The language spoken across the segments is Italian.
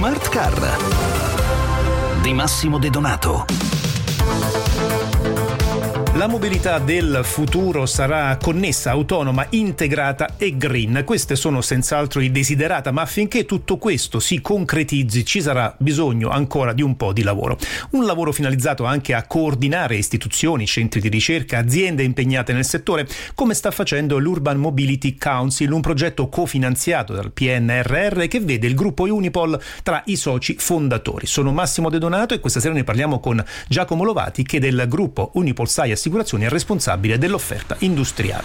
Smart Car di Massimo De Donato. La mobilità del futuro sarà connessa, autonoma, integrata e green. Queste sono senz'altro i desiderata, ma affinché tutto questo si concretizzi ci sarà bisogno ancora di un po' di lavoro. Un lavoro finalizzato anche a coordinare istituzioni, centri di ricerca, aziende impegnate nel settore, come sta facendo l'Urban Mobility Council, un progetto cofinanziato dal PNRR che vede il gruppo Unipol tra i soci fondatori. Sono Massimo De Donato e questa sera ne parliamo con Giacomo Lovati, che del gruppo Unipol Sai Assicurazioni è responsabile dell'offerta industriale.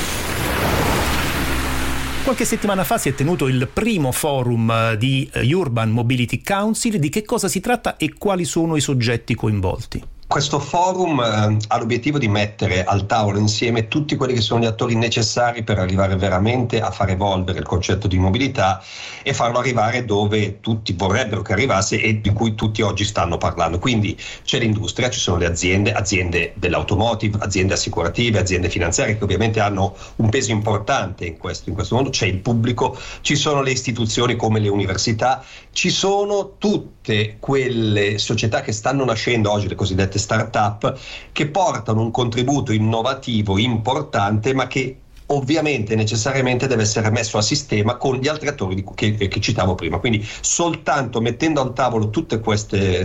Qualche settimana fa si è tenuto il primo forum di Urban Mobility Council. Di che cosa si tratta e quali sono i soggetti coinvolti? Questo forum ha l'obiettivo di mettere al tavolo insieme tutti quelli che sono gli attori necessari per arrivare veramente a far evolvere il concetto di mobilità e farlo arrivare dove tutti vorrebbero che arrivasse e di cui tutti oggi stanno parlando. Quindi c'è l'industria, ci sono le aziende dell'automotive, aziende assicurative, aziende finanziarie che ovviamente hanno un peso importante in questo mondo, c'è il pubblico, ci sono le istituzioni come le università, ci sono tutte quelle società che stanno nascendo oggi, le cosiddette start-up, che portano un contributo innovativo importante, ma che ovviamente necessariamente deve essere messo a sistema con gli altri attori che citavo prima. Quindi soltanto mettendo al tavolo tutte queste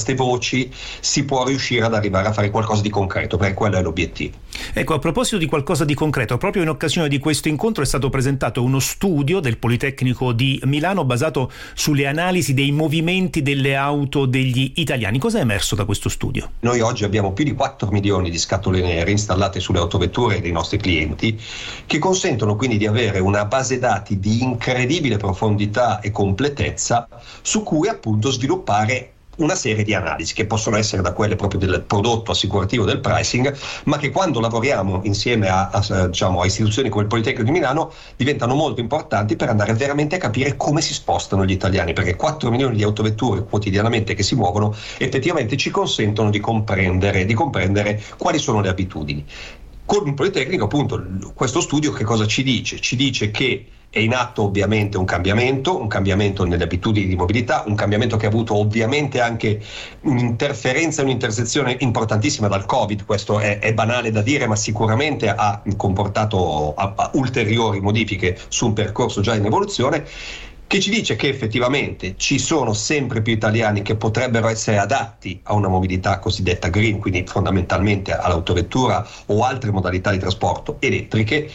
voci si può riuscire ad arrivare a fare qualcosa di concreto, perché quello è l'obiettivo. Ecco, a proposito di qualcosa di concreto, proprio in occasione di questo incontro è stato presentato uno studio del Politecnico di Milano basato sulle analisi dei movimenti delle auto degli italiani. Cosa è emerso da questo studio? Noi oggi abbiamo più di 4 milioni di scatole nere installate sulle autovetture dei nostri clienti, che consentono quindi di avere una base dati di incredibile profondità e completezza su cui appunto sviluppare una serie di analisi che possono essere da quelle proprio del prodotto assicurativo, del pricing, ma che quando lavoriamo insieme a istituzioni come il Politecnico di Milano diventano molto importanti per andare veramente a capire come si spostano gli italiani, perché 4 milioni di autovetture quotidianamente che si muovono effettivamente ci consentono di comprendere quali sono le abitudini. Con il Politecnico appunto questo studio che cosa ci dice? Ci dice che è in atto ovviamente un cambiamento nelle abitudini di mobilità, un cambiamento che ha avuto ovviamente anche un'interferenza, un'intersezione importantissima dal Covid. Questo è banale da dire, ma sicuramente ha comportato ulteriori modifiche su un percorso già in evoluzione, che ci dice che effettivamente ci sono sempre più italiani che potrebbero essere adatti a una mobilità cosiddetta green, quindi fondamentalmente all'autovettura o altre modalità di trasporto elettriche.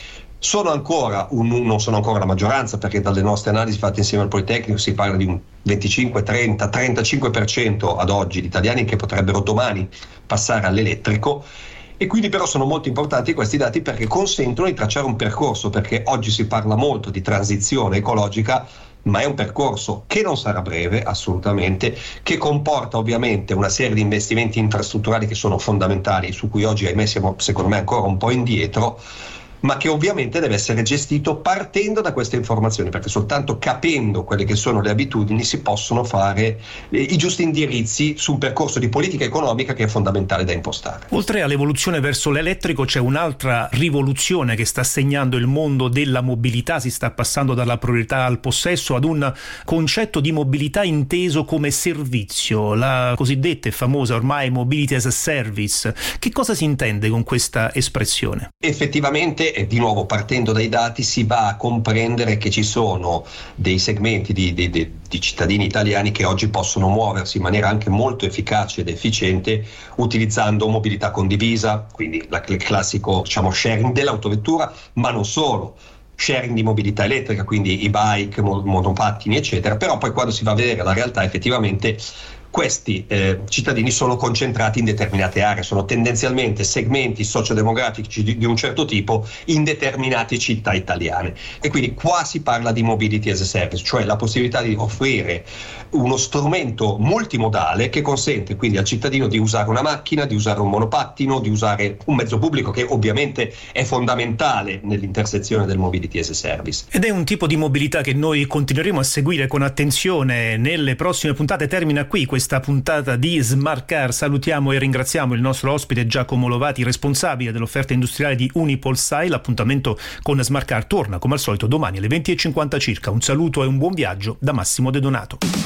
Non sono ancora la maggioranza, perché dalle nostre analisi fatte insieme al Politecnico si parla di un 25, 30, 35% ad oggi di italiani che potrebbero domani passare all'elettrico. E quindi però sono molto importanti questi dati perché consentono di tracciare un percorso, perché oggi si parla molto di transizione ecologica, ma è un percorso che non sarà breve assolutamente, che comporta ovviamente una serie di investimenti infrastrutturali che sono fondamentali, su cui oggi ahimè siamo secondo me ancora un po' indietro, ma che ovviamente deve essere gestito partendo da queste informazioni, perché soltanto capendo quelle che sono le abitudini si possono fare i giusti indirizzi su un percorso di politica economica che è fondamentale da impostare. Oltre all'evoluzione verso l'elettrico c'è un'altra rivoluzione che sta segnando il mondo della mobilità, si sta passando dalla proprietà al possesso ad un concetto di mobilità inteso come servizio, la cosiddetta e famosa ormai mobility as a service. Che cosa si intende con questa espressione? Effettivamente, e di nuovo partendo dai dati, si va a comprendere che ci sono dei segmenti di cittadini italiani che oggi possono muoversi in maniera anche molto efficace ed efficiente utilizzando mobilità condivisa, quindi il classico sharing dell'autovettura, ma non solo, sharing di mobilità elettrica, quindi e-bike, monopattini eccetera. Però poi quando si va a vedere la realtà effettivamente questi cittadini sono concentrati in determinate aree, sono tendenzialmente segmenti sociodemografici di un certo tipo in determinate città italiane, e quindi qua si parla di mobility as a service, cioè la possibilità di offrire uno strumento multimodale che consente quindi al cittadino di usare una macchina, di usare un monopattino, di usare un mezzo pubblico, che ovviamente è fondamentale nell'intersezione del mobility as a service. Ed è un tipo di mobilità che noi continueremo a seguire con attenzione nelle prossime puntate. Termina qui questa puntata di Smart Car. Salutiamo e ringraziamo il nostro ospite Giacomo Lovati, responsabile dell'offerta industriale di Unipol Sai. L'appuntamento con Smart Car torna come al solito domani alle 20:50 circa. Un saluto e un buon viaggio da Massimo De Donato.